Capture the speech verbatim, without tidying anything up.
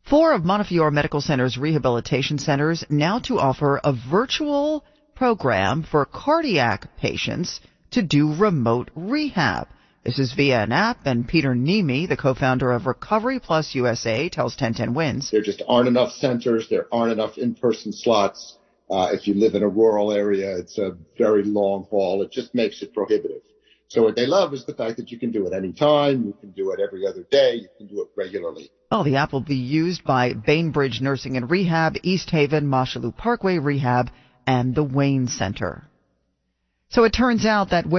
Four of Montefiore Medical Center's rehabilitation centers now to offer a virtual program for cardiac patients to do remote rehab. This is via an app, and Peter Nemi, the co-founder of Recovery Plus U S A, tells ten ten Wins. There just aren't enough centers. There aren't enough in-person slots. Uh, if you live in a rural area, it's a very long haul. It just makes it prohibitive. So what they love is the fact that you can do it anytime. You can do it every other day. You can do it regularly. Well, the app will be used by Bainbridge Nursing and Rehab, East Haven, Mosholu Parkway Rehab, and the Wayne Center. So it turns out that